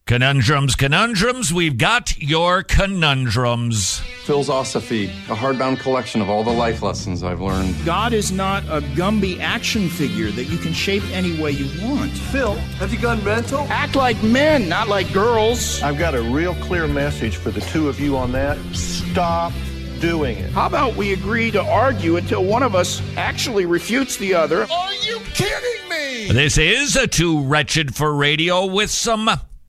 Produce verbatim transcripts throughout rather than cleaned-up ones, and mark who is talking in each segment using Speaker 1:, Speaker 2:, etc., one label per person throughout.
Speaker 1: Conundrums, conundrums, we've got your conundrums.
Speaker 2: Philosophy, a hardbound collection of all the life lessons I've learned.
Speaker 3: God is not a Gumby action figure that you can shape any way you want.
Speaker 4: Phil, have you gone mental?
Speaker 3: Act like men, not like girls.
Speaker 5: I've got a real clear message for the two of you on that. Stop doing it.
Speaker 3: How about we agree to argue until one of us actually refutes the other?
Speaker 4: Are you kidding me?
Speaker 1: This is a Too Wretched for Radio with some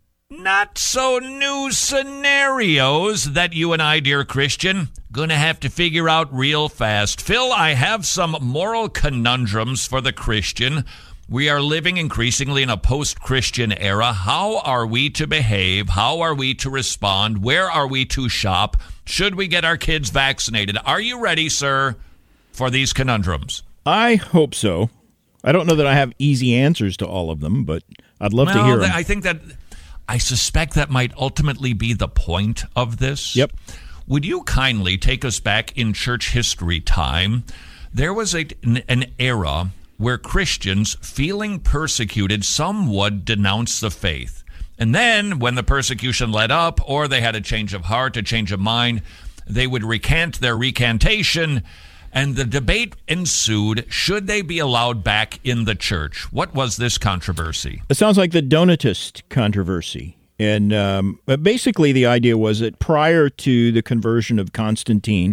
Speaker 1: not-so-new scenarios that you and I, dear Christian, gonna have to figure out real fast. Phil, I have some moral conundrums for the Christian. We are living increasingly in a post-Christian era. How are we to behave? How are we to respond? Where are we to shop? Should we get our kids vaccinated? Are you ready, sir, for these conundrums?
Speaker 6: I hope so. I don't know that I have easy answers to all of them, but I'd love
Speaker 1: well,
Speaker 6: to hear them.
Speaker 1: I think that... I suspect that might ultimately be the point of this.
Speaker 6: Yep.
Speaker 1: Would you kindly take us back in church history time? There was a, an, an era where Christians, feeling persecuted, some would denounce the faith. And then when the persecution let up, or they had a change of heart, a change of mind, they would recant their recantation, and the debate ensued, should they be allowed back in the church? What was this controversy?
Speaker 6: It sounds like the Donatist controversy. And um, but basically the idea was that prior to the conversion of Constantine,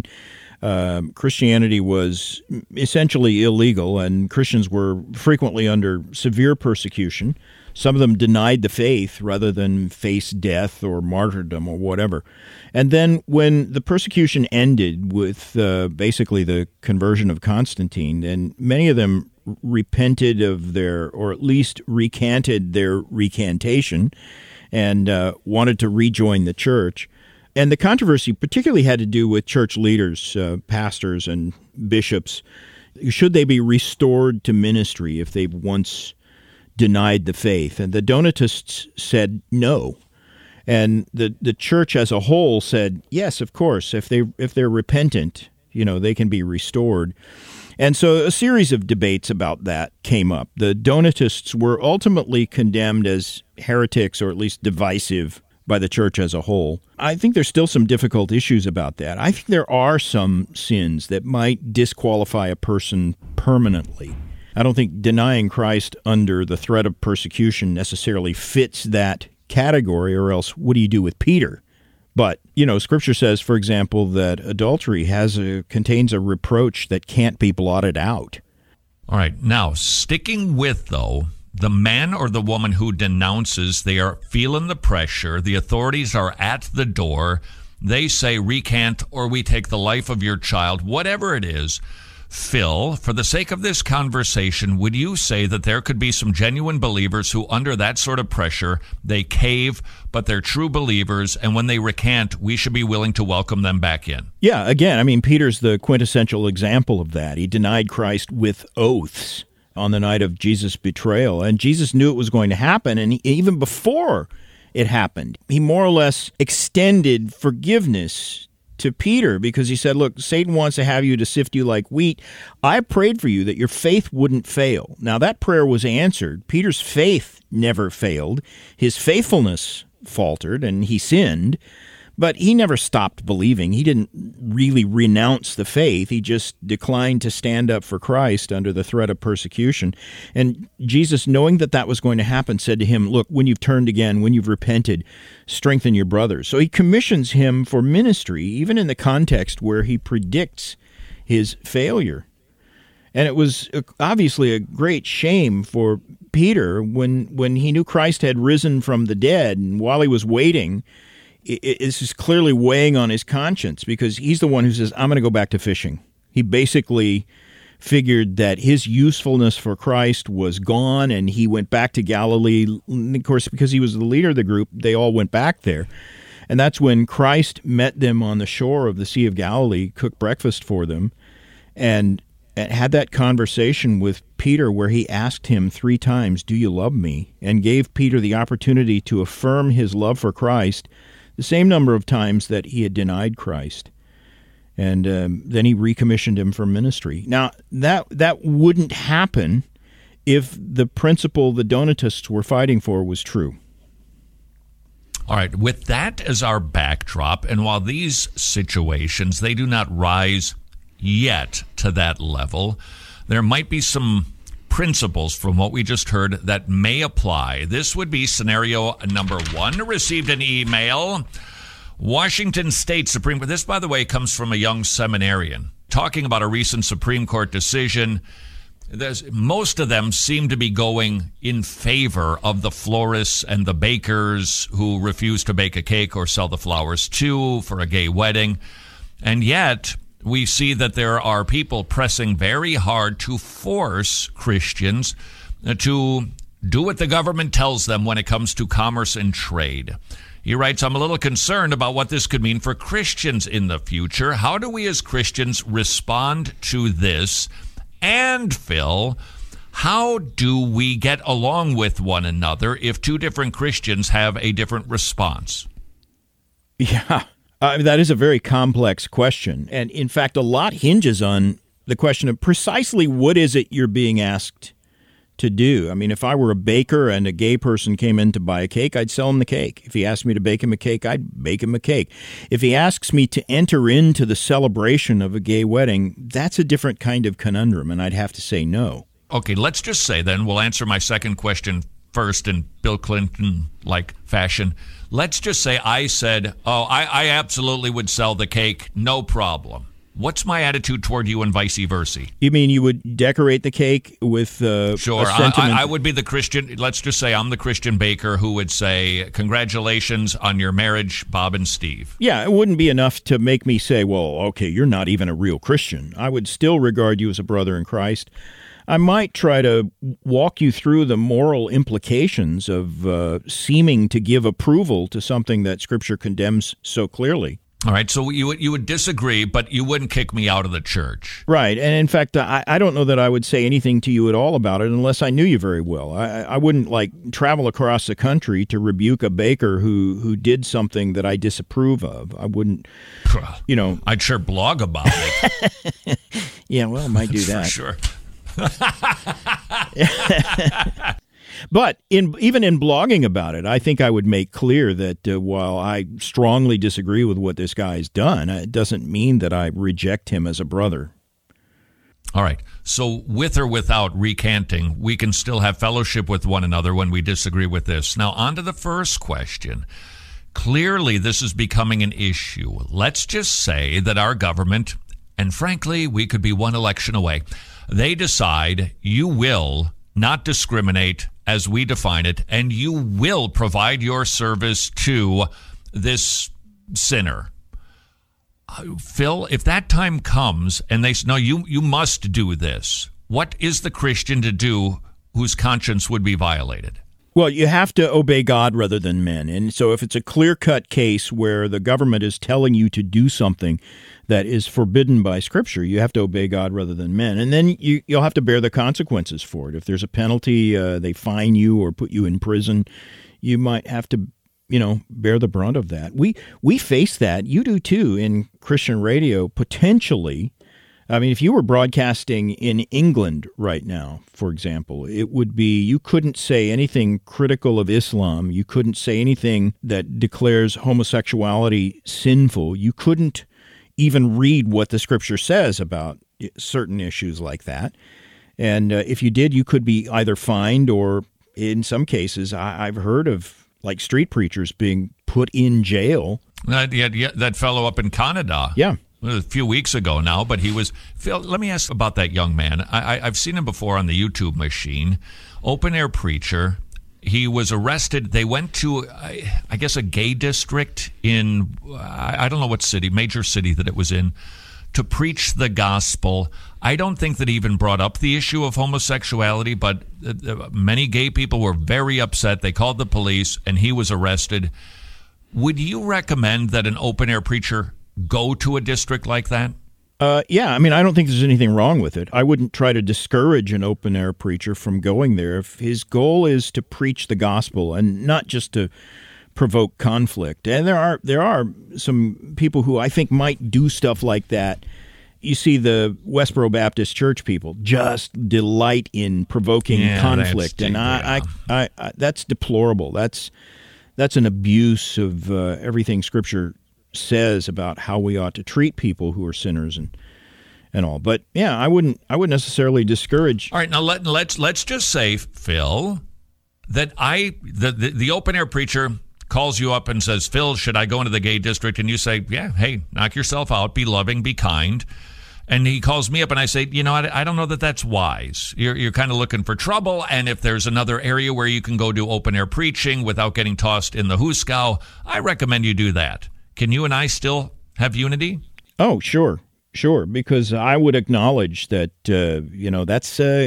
Speaker 6: um, Christianity was essentially illegal, and Christians were frequently under severe persecution. Some of them denied the faith rather than face death or martyrdom or whatever. And then when the persecution ended with uh, basically the conversion of Constantine, and many of them repented of their, or at least recanted their recantation and uh, wanted to rejoin the church. And the controversy particularly had to do with church leaders, uh, pastors and bishops. Should they be restored to ministry if they've once denied the faith? And the Donatists said no. And the, the church as a whole said, yes, of course, if they if they're repentant, you know, they can be restored. And so a series of debates about that came up. The Donatists were ultimately condemned as heretics, or at least divisive, by the church as a whole. I think there's still some difficult issues about that. I think there are some sins that might disqualify a person permanently. I don't think denying Christ under the threat of persecution necessarily fits that category, or else what do you do with Peter? But, you know, Scripture says, for example, that adultery has a, contains a reproach that can't be blotted out.
Speaker 1: All right. Now, sticking with, though, the man or the woman who denounces, they are feeling the pressure, the authorities are at the door, they say recant or we take the life of your child, whatever it is. Phil, for the sake of this conversation, would you say that there could be some genuine believers who, under that sort of pressure, they cave, but they're true believers, and when they recant, we should be willing to welcome them back in?
Speaker 6: Yeah, again, I mean, Peter's the quintessential example of that. He denied Christ with oaths on the night of Jesus' betrayal, and Jesus knew it was going to happen, and he, even before it happened, he more or less extended forgiveness to Peter, because he said, look, Satan wants to have you to sift you like wheat. I prayed for you that your faith wouldn't fail. Now, that prayer was answered. Peter's faith never failed. His faithfulness faltered, and he sinned, but he never stopped believing. He didn't really renounce the faith. He just declined to stand up for Christ under the threat of persecution. And Jesus, knowing that that was going to happen, said to him, look, when you've turned again, when you've repented, strengthen your brothers. So he commissions him for ministry, even in the context where he predicts his failure. And it was obviously a great shame for Peter when, when he knew Christ had risen from the dead, and while he was waiting, this is clearly weighing on his conscience, because he's the one who says, I'm going to go back to fishing. He basically figured that his usefulness for Christ was gone, and he went back to Galilee. And of course, because he was the leader of the group, they all went back there. And that's when Christ met them on the shore of the Sea of Galilee, cooked breakfast for them, and had that conversation with Peter where he asked him three times, do you love me? And gave Peter the opportunity to affirm his love for Christ the same number of times that he had denied Christ. And um, then he recommissioned him for ministry. Now, that that wouldn't happen if the principle the Donatists were fighting for was true.
Speaker 1: All right, with that as our backdrop, and while these situations, they do not rise yet to that level, there might be some principles from what we just heard that may apply. This would be scenario number one. Received an email. Washington State Supreme Court. This, by the way, comes from a young seminarian talking about a recent Supreme Court decision. There's, most of them seem to be going in favor of the florists and the bakers who refuse to bake a cake or sell the flowers to for a gay wedding. And yet, we see that there are people pressing very hard to force Christians to do what the government tells them when it comes to commerce and trade. He writes, I'm a little concerned about what this could mean for Christians in the future. How do we as Christians respond to this? And, Phil, how do we get along with one another if two different Christians have a different response?
Speaker 6: Yeah, uh, that is a very complex question. And, in fact, a lot hinges on the question of precisely what is it you're being asked to do. I mean, if I were a baker and a gay person came in to buy a cake, I'd sell him the cake. If he asked me to bake him a cake, I'd bake him a cake. If he asks me to enter into the celebration of a gay wedding, that's a different kind of conundrum, and I'd have to say no.
Speaker 1: Okay, let's just say then, we'll answer my second question first in Bill Clinton-like fashion. Let's just say I said, oh, I, I absolutely would sell the cake, no problem. What's my attitude toward you and vice versa?
Speaker 6: You mean you would decorate the cake with uh,
Speaker 1: sure,
Speaker 6: a sentiment?
Speaker 1: I, I would be the Christian, let's just say I'm the Christian baker who would say, congratulations on your marriage, Bob and Steve.
Speaker 6: Yeah, it wouldn't be enough to make me say, well, okay, you're not even a real Christian. I would still regard you as a brother in Christ. I might try to walk you through the moral implications of uh, seeming to give approval to something that Scripture condemns so clearly.
Speaker 1: All right, so you would you would disagree, but you wouldn't kick me out of the church.
Speaker 6: Right, and in fact, I, I don't know that I would say anything to you at all about it unless I knew you very well. I, I wouldn't, like, travel across the country to rebuke a baker who, who did something that I disapprove of. I wouldn't, you know.
Speaker 1: I'd sure blog about it.
Speaker 6: Yeah, well, I might do that.
Speaker 1: For sure.
Speaker 6: But in, even in blogging about it, I think I would make clear that uh, while I strongly disagree with what this guy's done, it doesn't mean that I reject him as a brother.
Speaker 1: All right. So with or without recanting, we can still have fellowship with one another when we disagree with this. Now, on to the first question. Clearly, this is becoming an issue. Let's just say that our government, and frankly, we could be one election away, they decide you will not discriminate as we define it, and you will provide your service to this sinner. Uh, Phil, if that time comes and they say, no, you, you must do this, what is the Christian to do whose conscience would be violated?
Speaker 6: Well, you have to obey God rather than men. And so if it's a clear-cut case where the government is telling you to do something that is forbidden by Scripture, you have to obey God rather than men. And then you, you'll have to bear the consequences for it. If there's a penalty, uh, they fine you or put you in prison, you might have to, you know, bear the brunt of that. We we face that. You do too in Christian radio, potentially. I mean, if you were broadcasting in England right now, for example, it would be you couldn't say anything critical of Islam. You couldn't say anything that declares homosexuality sinful. You couldn't even read what the Scripture says about certain issues like that. And uh, if you did, you could be either fined or, in some cases, I- I've heard of like street preachers being put in jail.
Speaker 1: That, yeah, yeah, that fellow up in Canada.
Speaker 6: Yeah.
Speaker 1: A few weeks ago now, but he was... Phil, let me ask about that young man. I, I, I've seen him before on the YouTube machine. Open-air preacher. He was arrested. They went to, I, I guess, a gay district in, I, I don't know what city, major city that it was in, to preach the gospel. I don't think that he even brought up the issue of homosexuality, but uh, many gay people were very upset. They called the police, and he was arrested. Would you recommend that an open-air preacher go to a district like that?
Speaker 6: Uh, yeah, I mean, I don't think there's anything wrong with it. I wouldn't try to discourage an open-air preacher from going there if his goal is to preach the gospel and not just to provoke conflict. And there are there are some people who I think might do stuff like that. You see the Westboro Baptist Church people just delight in provoking
Speaker 1: yeah,
Speaker 6: conflict, and
Speaker 1: I,
Speaker 6: I, I, I, I, that's deplorable. That's that's an abuse of uh, everything Scripture says about how we ought to treat people who are sinners and and all. But yeah, I wouldn't I wouldn't necessarily discourage.
Speaker 1: All right, now let let's let's just say, Phil, that I the the, the open air preacher calls you up and says, Phil, should I go into the gay district? And you say, yeah, hey, knock yourself out, be loving, be kind. And he calls me up and I say, you know, I, I don't know that that's wise. You're, you're kind of looking for trouble. And if there's another area where you can go do open air preaching without getting tossed in the hooskow, I recommend you do that. Can you and I still have unity?
Speaker 6: Oh, sure, sure. Because I would acknowledge that, uh, you know, that's uh,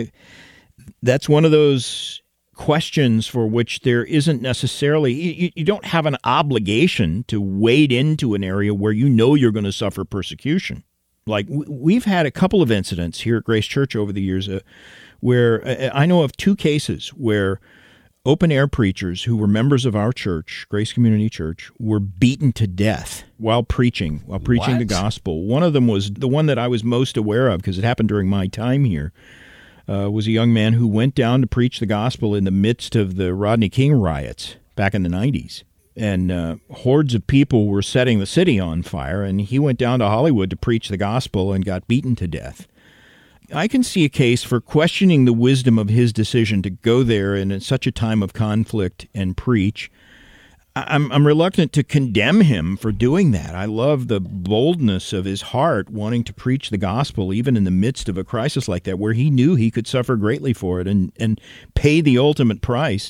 Speaker 6: that's one of those questions for which there isn't necessarily, you, you don't have an obligation to wade into an area where you know you're going to suffer persecution. Like we've had a couple of incidents here at Grace Church over the years uh, where uh, I know of two cases where open air preachers who were members of our church, Grace Community Church, were beaten to death while preaching, while preaching
Speaker 1: What?
Speaker 6: the gospel. One of them was the one that I was most aware of because it happened during my time here. Uh, was a young man who went down to preach the gospel in the midst of the Rodney King riots back in the nineties. And uh, hordes of people were setting the city on fire, and he went down to Hollywood to preach the gospel and got beaten to death. I can see a case for questioning the wisdom of his decision to go there and in such a time of conflict and preach. I'm, I'm reluctant to condemn him for doing that. I love the boldness of his heart wanting to preach the gospel even in the midst of a crisis like that where he knew he could suffer greatly for it and, and pay the ultimate price.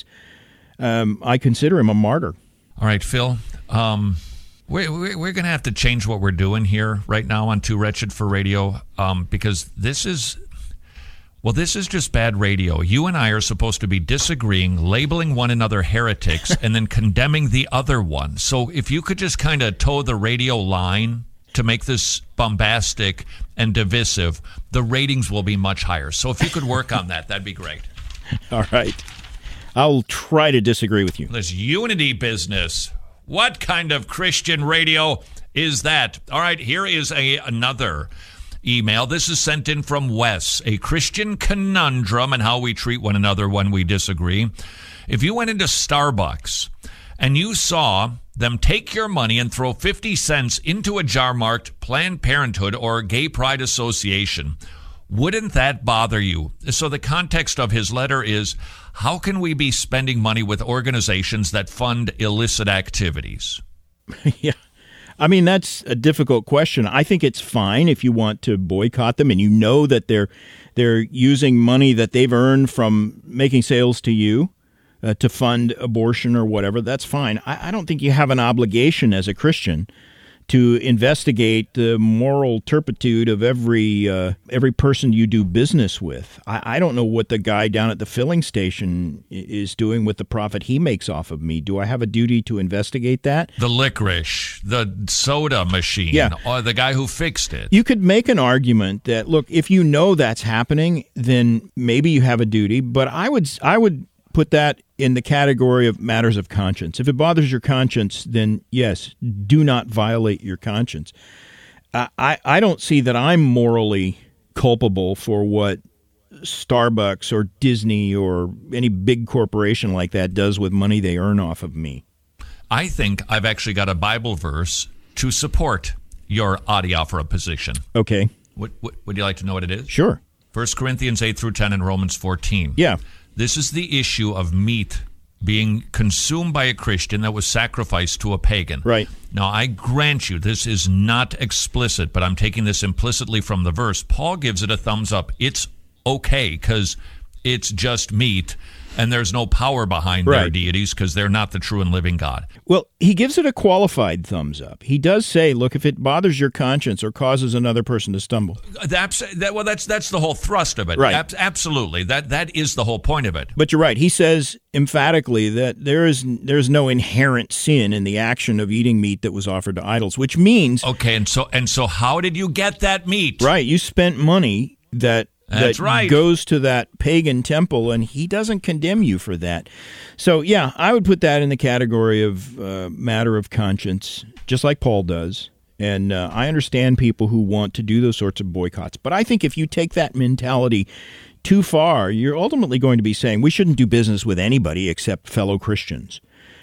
Speaker 6: Um, I consider him a martyr.
Speaker 1: All right, Phil, um, we're, we're, we're going to have to change what we're doing here right now on Too Wretched for Radio um, because this is... Well, this is just bad radio. You and I are supposed to be disagreeing, labeling one another heretics, and then condemning the other one. So if you could just kind of toe the radio line to make this bombastic and divisive, the ratings will be much higher. So if you could work on that, that'd be great.
Speaker 6: All right. I'll try to disagree with you.
Speaker 1: This unity business. What kind of Christian radio is that? All right, here is a another email. This is sent in from Wes, a Christian conundrum and how we treat one another when we disagree. If you went into Starbucks and you saw them take your money and throw fifty cents into a jar marked Planned Parenthood or Gay Pride Association, wouldn't that bother you? So the context of his letter is, how can we be spending money with organizations that fund illicit activities?
Speaker 6: Yeah. I mean, that's a difficult question. I think it's fine if you want to boycott them and you know that they're they're using money that they've earned from making sales to you uh, to fund abortion or whatever. That's fine. I, I don't think you have an obligation as a Christian to investigate the moral turpitude of every uh, every person you do business with. I, I don't know what the guy down at the filling station is doing with the profit he makes off of me. Do I have a duty to investigate that?
Speaker 1: The licorice, the soda machine,
Speaker 6: yeah.
Speaker 1: or the guy who fixed it.
Speaker 6: You could make an argument that, look, if you know that's happening, then maybe you have a duty. But I would I would put that in the category of matters of conscience. If it bothers your conscience, then yes, do not violate your conscience. I, I, I don't see that I'm morally culpable for what Starbucks or Disney or any big corporation like that does with money they earn off of me.
Speaker 1: I think I've actually got a Bible verse to support your adiaphora position.
Speaker 6: Okay.
Speaker 1: Would, would, would you like to know what it is?
Speaker 6: Sure.
Speaker 1: First Corinthians eight through ten and Romans fourteen.
Speaker 6: Yeah.
Speaker 1: This is the issue of meat being consumed by a Christian that was sacrificed to a pagan.
Speaker 6: Right.
Speaker 1: Now, I grant you, this is not explicit, but I'm taking this implicitly from the verse. Paul gives it a thumbs up. It's okay because it's just meat, and there's no power behind
Speaker 6: right.
Speaker 1: their deities because they're not the true and living God.
Speaker 6: Well, he gives it a qualified thumbs up. He does say, look, if it bothers your conscience or causes another person to stumble.
Speaker 1: That's, that, well, that's that's the whole thrust of it.
Speaker 6: Right.
Speaker 1: Ab- absolutely. That That is the whole point of it.
Speaker 6: But you're right. He says emphatically that there is there's no inherent sin in the action of eating meat that was offered to idols, which means...
Speaker 1: Okay, and so and so how did you get that meat?
Speaker 6: Right. You spent money that...
Speaker 1: That's
Speaker 6: that
Speaker 1: right.
Speaker 6: goes to that pagan temple, and he doesn't condemn you for that. So, yeah, I would put that in the category of uh, matter of conscience, just like Paul does. And uh, I understand people who want to do those sorts of boycotts. But I think if you take that mentality too far, you're ultimately going to be saying we shouldn't do business with anybody except fellow Christians.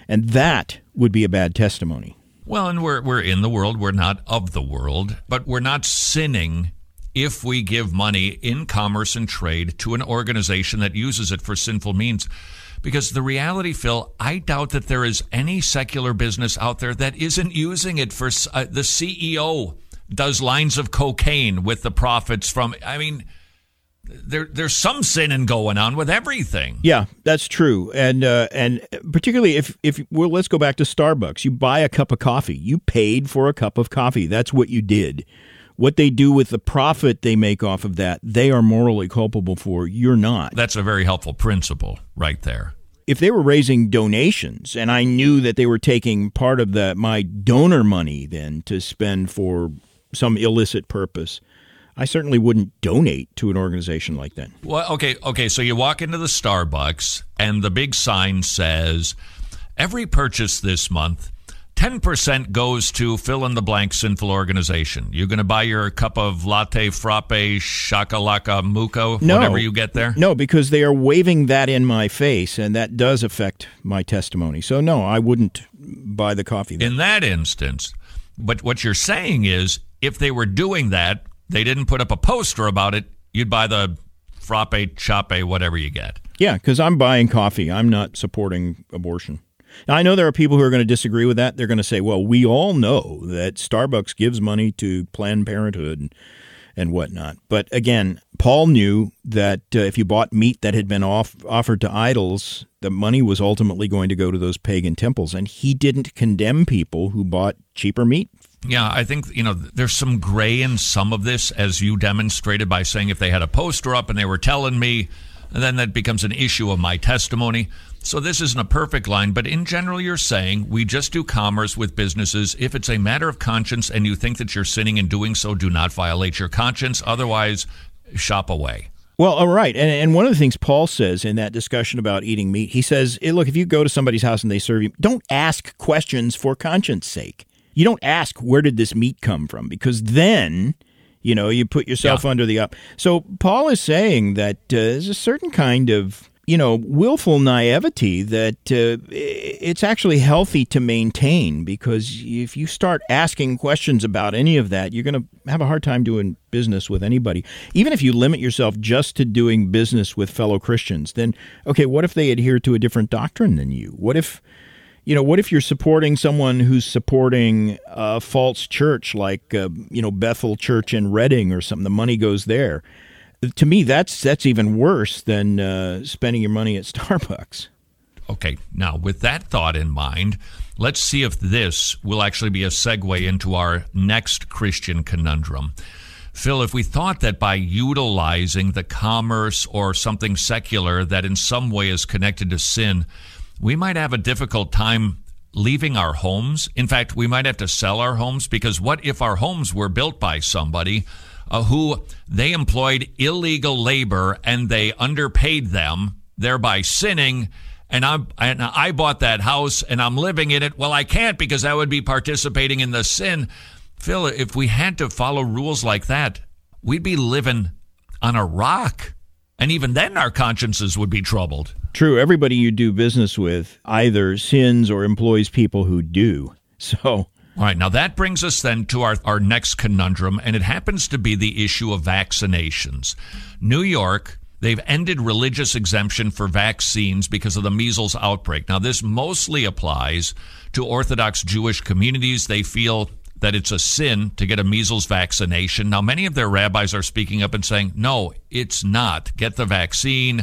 Speaker 6: And that would be a bad testimony.
Speaker 1: Well, and we're we're in the world. We're not of the world, but we're not sinning if we give money in commerce and trade to an organization that uses it for sinful means. Because the reality, Phil, I doubt that there is any secular business out there that isn't using it for uh, the C E O does lines of cocaine with the profits from, I mean, there there's some sinning going on with everything.
Speaker 6: Yeah, that's true. And uh, and particularly if, if well, let's go back to Starbucks. You buy a cup of coffee. You paid for a cup of coffee. That's what you did. What they do with the profit they make off of that, they are morally culpable for. You're not.
Speaker 1: That's a very helpful principle right there.
Speaker 6: If they were raising donations and I knew that they were taking part of the, my donor money then to spend for some illicit purpose, I certainly wouldn't donate to an organization like that.
Speaker 1: Well, okay, okay. So you walk into the Starbucks and the big sign says, every purchase this month, ten percent goes to fill-in-the-blank sinful organization. You're going to buy your cup of latte, frappe, shakalaka, muco,
Speaker 6: no,
Speaker 1: whatever you get there?
Speaker 6: No, because they are waving that in my face, and that does affect my testimony. So, no, I wouldn't buy the coffee there.
Speaker 1: In that instance, but what you're saying is, if they were doing that, they didn't put up a poster about it, you'd buy the frappe, chape, whatever you get.
Speaker 6: Yeah, because I'm buying coffee. I'm not supporting abortion. Now, I know there are people who are going to disagree with that. They're going to say, well, we all know that Starbucks gives money to Planned Parenthood and, and whatnot. But again, Paul knew that uh, if you bought meat that had been off, offered to idols, the money was ultimately going to go to those pagan temples. And he didn't condemn people who bought cheaper meat.
Speaker 1: Yeah, I think, you know, there's some gray in some of this, as you demonstrated by saying if they had a poster up and they were telling me, and then that becomes an issue of my testimony. So this isn't a perfect line, but in general, you're saying we just do commerce with businesses. If it's a matter of conscience and you think that you're sinning in doing so, do not violate your conscience. Otherwise, shop away.
Speaker 6: Well, all right. And, and one of the things Paul says in that discussion about eating meat, he says, hey, look, if you go to somebody's house and they serve you, don't ask questions for conscience sake. You don't ask, where did this meat come from? Because then, you know, you put yourself yeah. under the up. So Paul is saying that uh, there's a certain kind of, you know, willful naivety that uh, it's actually healthy to maintain, because if you start asking questions about any of that, you're going to have a hard time doing business with anybody. Even if you limit yourself just to doing business with fellow Christians, then, okay, what if they adhere to a different doctrine than you? What if, you know, what if you're supporting someone who's supporting a false church like, uh, you know, Bethel Church in Reading or something? The money goes there. To me, that's that's even worse than uh, spending your money at Starbucks.
Speaker 1: Okay, now with that thought in mind, let's see if this will actually be a segue into our next Christian conundrum. Phil, if we thought that by utilizing the commerce or something secular that in some way is connected to sin, we might have a difficult time leaving our homes. In fact, we might have to sell our homes, because what if our homes were built by somebody Uh, who they employed illegal labor and they underpaid them, thereby sinning, and, I'm, and I bought that house and I'm living in it? Well, I can't, because I would be participating in the sin. Phil, if we had to follow rules like that, we'd be living on a rock. And even then, our consciences would be troubled.
Speaker 6: True. Everybody you do business with either sins or employs people who do. So...
Speaker 1: All right, now that brings us then to our, our next conundrum, and it happens to be the issue of vaccinations. New York, they've ended religious exemption for vaccines because of the measles outbreak. Now, this mostly applies to Orthodox Jewish communities. They feel that it's a sin to get a measles vaccination. Now, many of their rabbis are speaking up and saying, no, it's not. Get the vaccine.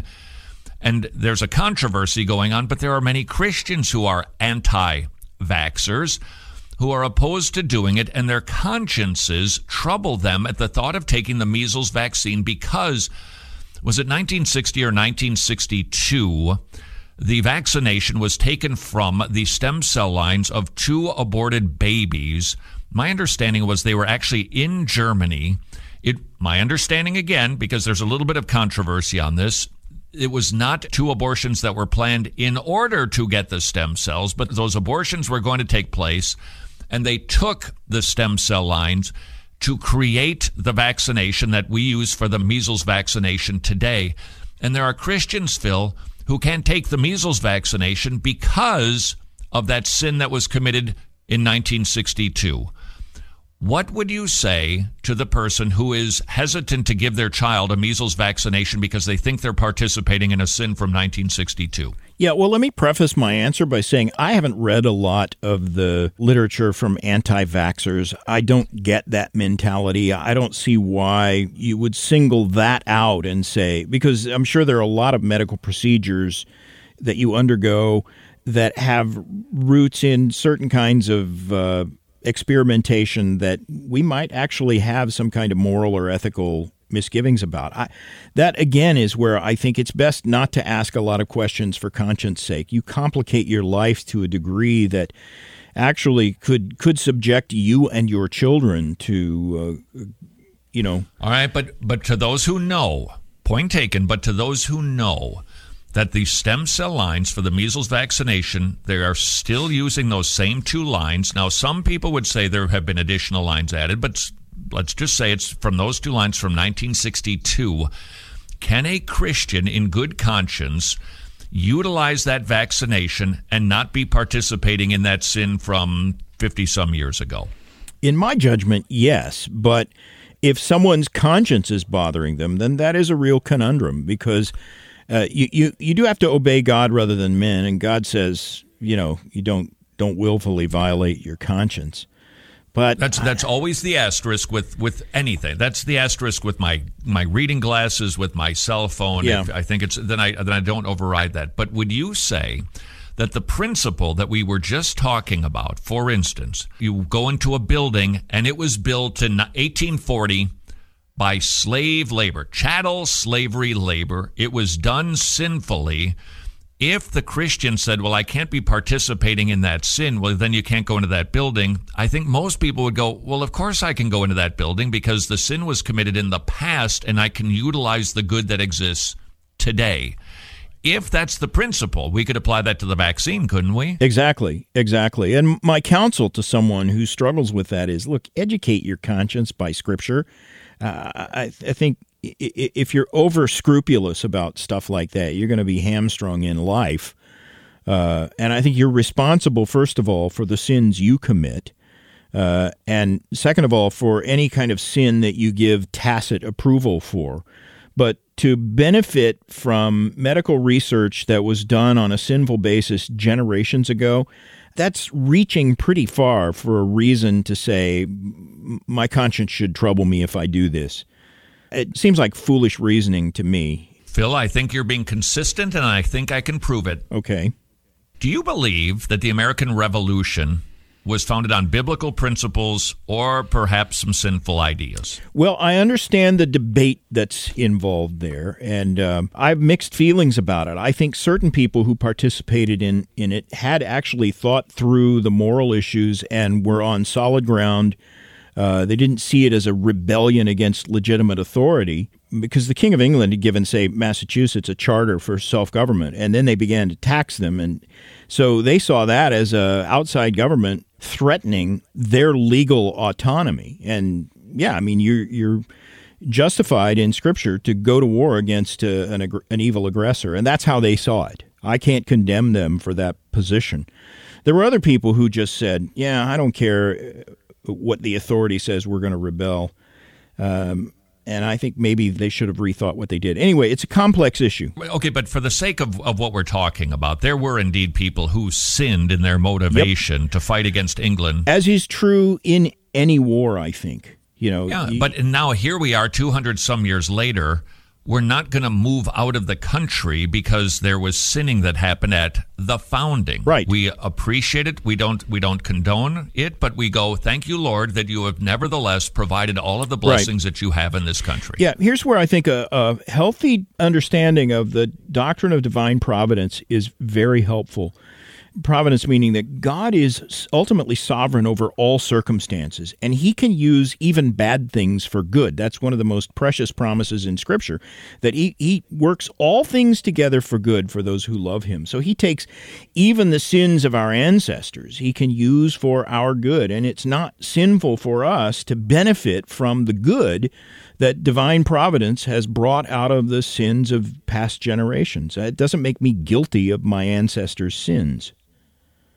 Speaker 1: And there's a controversy going on, but there are many Christians who are anti-vaxxers, who are opposed to doing it, and their consciences trouble them at the thought of taking the measles vaccine because, was it nineteen sixty or nineteen sixty-two, the vaccination was taken from the stem cell lines of two aborted babies. My understanding was they were actually in Germany. It, my understanding, again, because there's a little bit of controversy on this, it was not two abortions that were planned in order to get the stem cells, but those abortions were going to take place, and they took the stem cell lines to create the vaccination that we use for the measles vaccination today. And there are Christians, Phil, who can't take the measles vaccination because of that sin that was committed in nineteen sixty-two. What would you say to the person who is hesitant to give their child a measles vaccination because they think they're participating in a sin from nineteen sixty-two?
Speaker 6: Yeah, well, let me preface my answer by saying I haven't read a lot of the literature from anti-vaxxers. I don't get that mentality. I don't see why you would single that out and say, because I'm sure there are a lot of medical procedures that you undergo that have roots in certain kinds of uh, experimentation that we might actually have some kind of moral or ethical misgivings about. I, that, again, is where I think it's best not to ask a lot of questions for conscience sake. You complicate your life to a degree that actually could could subject you and your children to, uh, you know.
Speaker 1: All right, but but to those who know, point taken, but to those who know that the stem cell lines for the measles vaccination, they are still using those same two lines. Now, some people would say there have been additional lines added, but let's just say it's from those two lines from nineteen sixty-two. Can a Christian in good conscience utilize that vaccination and not be participating in that sin from fifty-some years ago?
Speaker 6: In my judgment, yes. But if someone's conscience is bothering them, then that is a real conundrum, because uh, you, you, you do have to obey God rather than men. And God says, you know, you don't don't willfully violate your conscience. But
Speaker 1: that's that's always the asterisk with, with anything. That's the asterisk with my, my reading glasses, with my cell phone.
Speaker 6: Yeah.
Speaker 1: If I think it's then I then I don't override that. But would you say that the principle that we were just talking about, for instance, you go into a building and it was built in eighteen forty by slave labor, chattel slavery labor, it was done sinfully. If the Christian said, well, I can't be participating in that sin, well, then you can't go into that building, I think most people would go, well, of course I can go into that building because the sin was committed in the past and I can utilize the good that exists today. If that's the principle, we could apply that to the vaccine, couldn't we?
Speaker 6: Exactly, exactly. And my counsel to someone who struggles with that is, look, educate your conscience by Scripture. Uh, I, I think if you're over scrupulous about stuff like that, you're going to be hamstrung in life. Uh, and I think you're responsible, first of all, for the sins you commit. Uh, and second of all, for any kind of sin that you give tacit approval for. But to benefit from medical research that was done on a sinful basis generations ago, that's reaching pretty far for a reason to say, my conscience should trouble me if I do this. It seems like foolish reasoning to me.
Speaker 1: Phil, I think you're being consistent, and I think I can prove it.
Speaker 6: Okay.
Speaker 1: Do you believe that the American Revolution was founded on biblical principles or perhaps some sinful ideas?
Speaker 6: Well, I understand the debate that's involved there, and um, I have mixed feelings about it. I think certain people who participated in, in it had actually thought through the moral issues and were on solid ground. Uh, they didn't see it as a rebellion against legitimate authority, because the King of England had given, say, Massachusetts a charter for self-government, and then they began to tax them. And so they saw that as a outside government threatening their legal autonomy. And, yeah, I mean, you're, you're justified in Scripture to go to war against uh, an, an evil aggressor, and that's how they saw it. I can't condemn them for that position. There were other people who just said, yeah, I don't care what the authority says, we're going to rebel. Um, and I think maybe they should have rethought what they did. Anyway, it's a complex issue.
Speaker 1: Okay, but for the sake of, of what we're talking about, there were indeed people who sinned in their motivation yep. to fight against England.
Speaker 6: As is true in any war, I think. You know.
Speaker 1: Yeah,
Speaker 6: you,
Speaker 1: but now here we are two hundred some years later. We're not going to move out of the country because there was sinning that happened at the founding.
Speaker 6: Right.
Speaker 1: We appreciate it. We don't we don't condone it, but we go, thank you, Lord, that you have nevertheless provided all of the blessings right. that you have in this country.
Speaker 6: Yeah, here's where I think a, a healthy understanding of the doctrine of divine providence is very helpful. Providence meaning that God is ultimately sovereign over all circumstances, and he can use even bad things for good. That's one of the most precious promises in Scripture, that he, he works all things together for good for those who love him. So he takes even the sins of our ancestors, he can use for our good, and it's not sinful for us to benefit from the good that divine providence has brought out of the sins of past generations. It doesn't make me guilty of my ancestors' sins.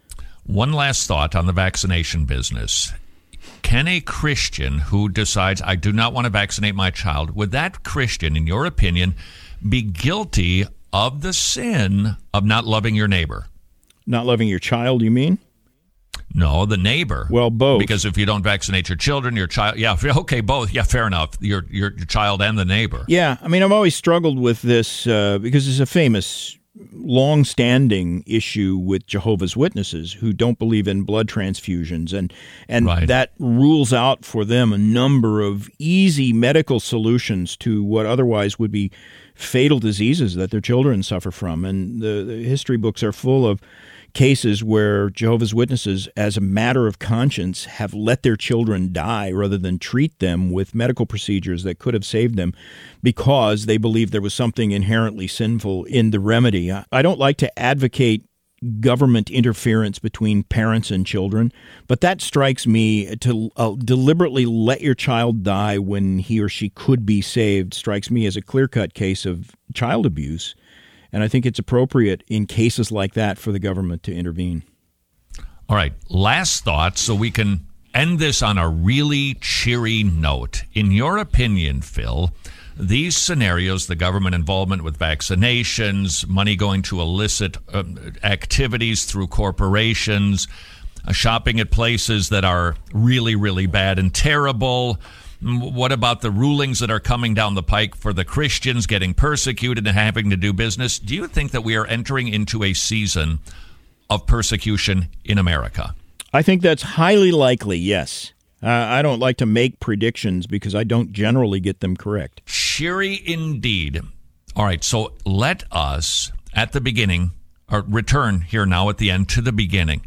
Speaker 1: One last thought on the vaccination business. Can a Christian who decides, I do not want to vaccinate my child, would that Christian, in your opinion, be guilty of the sin of not loving your neighbor?
Speaker 6: Not loving your child, you mean?
Speaker 1: No, the neighbor.
Speaker 6: Well, both.
Speaker 1: Because if you don't vaccinate your children, your child, yeah, okay, both. Yeah, fair enough. Your your, your child and the neighbor.
Speaker 6: Yeah, I mean, I've always struggled with this uh, because it's a famous, long-standing issue with Jehovah's Witnesses who don't believe in blood transfusions, and and
Speaker 1: Right.
Speaker 6: that rules out for them a number of easy medical solutions to what otherwise would be fatal diseases that their children suffer from. And the, the history books are full of cases where Jehovah's Witnesses, as a matter of conscience, have let their children die rather than treat them with medical procedures that could have saved them because they believed there was something inherently sinful in the remedy. I don't like to advocate government interference between parents and children, but that strikes me to uh, deliberately let your child die when he or she could be saved strikes me as a clear-cut case of child abuse. And I think it's appropriate in cases like that for the government to intervene.
Speaker 1: All right, last thought so we can end this on a really cheery note. In your opinion, Phil, these scenarios, the government involvement with vaccinations, money going to illicit uh, activities through corporations, uh, shopping at places that are really, really bad and terrible. What about the rulings that are coming down the pike for the Christians getting persecuted and having to do business? Do you think that we are entering into a season of persecution in America?
Speaker 6: I think that's highly likely, yes. Uh, I don't like to make predictions because I don't generally get them correct.
Speaker 1: Cheery indeed. All right, so let us, at the beginning, or return here now at the end to the beginning.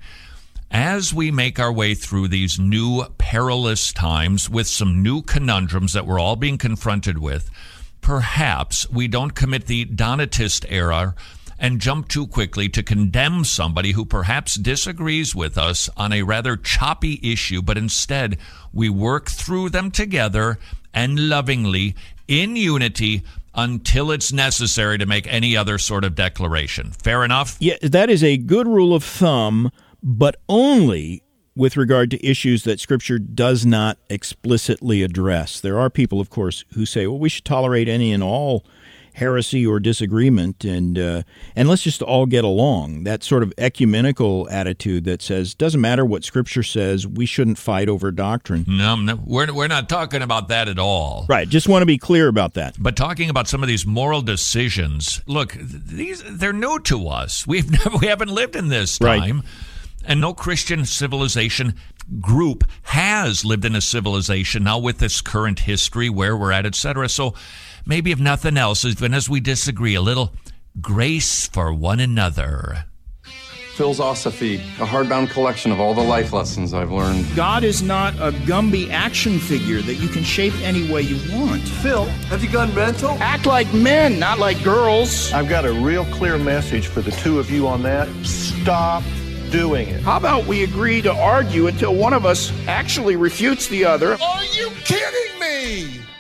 Speaker 1: As we make our way through these new perilous times with some new conundrums that we're all being confronted with, perhaps we don't commit the Donatist error and jump too quickly to condemn somebody who perhaps disagrees with us on a rather choppy issue, but instead we work through them together and lovingly in unity until it's necessary to make any other sort of declaration. Fair enough?
Speaker 6: Yeah, that is a good rule of thumb, but only with regard to issues that Scripture does not explicitly address. There are people, of course, who say, well, we should tolerate any and all heresy or disagreement, and uh, and let's just all get along. That sort of ecumenical attitude that says, doesn't matter what Scripture says, we shouldn't fight over doctrine.
Speaker 1: No, no we're, we're not talking about that at all.
Speaker 6: Right, just want to be clear about that.
Speaker 1: But talking about some of these moral decisions, look, these they're new to us. We've never, we haven't lived in this time.
Speaker 6: Right.
Speaker 1: And no Christian civilization group has lived in a civilization now with this current history where we're at, et cetera. So maybe if nothing else, even as we disagree, a little grace for one another.
Speaker 2: Philosophy, a hardbound collection of all the life lessons I've learned.
Speaker 3: God is not a Gumby action figure that you can shape any way you want.
Speaker 4: Phil, have you gone mental?
Speaker 3: Act like men, not like girls.
Speaker 5: I've got a real clear message for the two of you on that. Stop doing it.
Speaker 3: How about we agree to argue until one of us actually refutes the other?
Speaker 4: Are you kidding me?